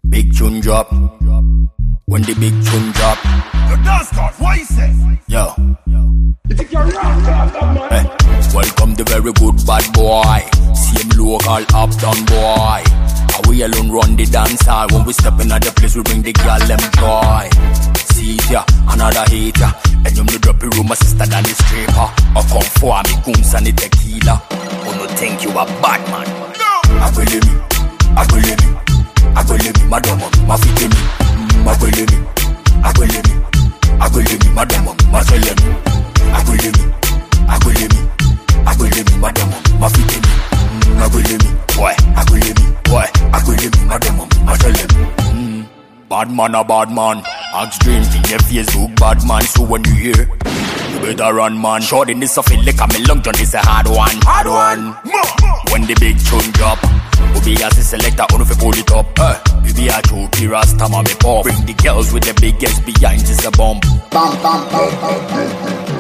Big tune drop. When the big tune drop. The dance card, what you say? Yo. You think you're wrong, man? Welcome the very good bad boy. Same local uptown boy. We alone run the dance hall. When we step in at the place, we bring the girl them joy. See ya, another hater. And you know drop your room, my sister than the stripper. Or come for me, goons and the tequila. Oh no, think you a bad man. No! I believe me, I believe me, I believe me, madam, my feet in me. I believe me, I believe me, I believe me, madam, my tell me. I believe me, I believe me, I believe me, madam, my feet in me. I believe me, boy, I believe me, boy, I believe me, madam, my tell me. Bad man a bad man. Ask dream in your Facebook, bad man. So when you hear, you better run, man. Short in this of it, like a long john, this a hard one. Hard one. When the big tune drop, we be as a selector, on if you pull it up. We be a choky rasta, man, me pop. Bring the girls with the biggest behind, this a bomb. Bam, bam, bam, bam, bam.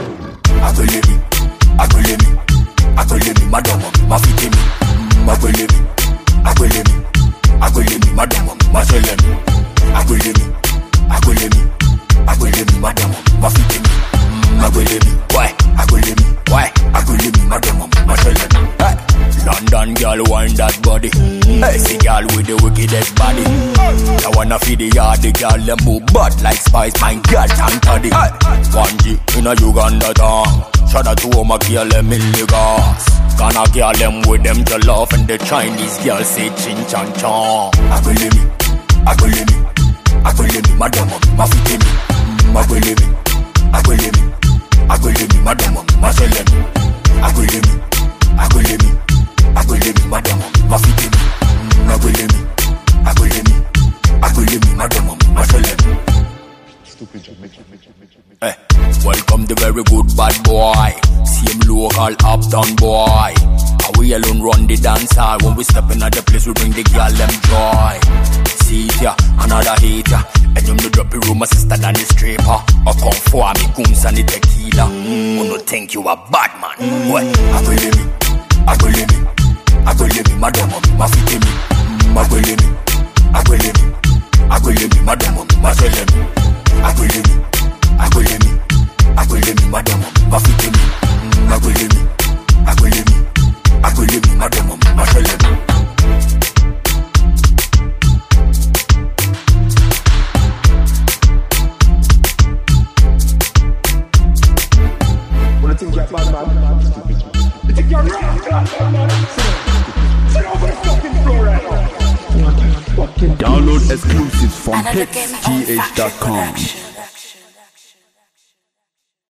I believe me, I believe me, I believe me, madam, my feet in me. I believe me, I believe me, I believe me, madam, my tell me. I believe me, I believe me, I believe me, madam, my feet in me. I believe me, why? I believe me, why? I believe me, madam, my tell me. Hey, London girl wind that body. Hey, see girl with the wickedest body. I wanna feed the yard, the girl them move bad like Spice, my girl and toddy. Hey, 1G in a Uganda town. Shout out to all my girl them in Lagos. Gonna girl them with them to love and the Chinese girl say chin chan chan. I believe me, I believe me, I believe me, madam, my feet in me. I believe me, I believe me, I believe me, madam, my tell me. I believe me, I believe me, I believe me, madam, my feet in me. I believe me, I believe me, I believe me, madam, my tell me. Stupid job. Hey, welcome the very good bad boy. Same local uptown boy. We alone run the dance hall. When we step in at the place, we bring the girl them joy. See ya, another hater. And you know drop your room, my sister than the stripper. Or come for me, goons and the tequila. Oh no, think you a bad man. Boy, I believe me, I believe me, I believe me, madam, my feet in me. I believe me, I believe me, I believe me, madam, my tell me. I believe me, I believe me, I believe me, madam, my feet in me. I believe me, I believe me, I believe me, madam, my tell me. When I think you're bad, man, stupid. You think you're wrong, man? Sit over the fucking floor right now. Download exclusives from hitsgh.com.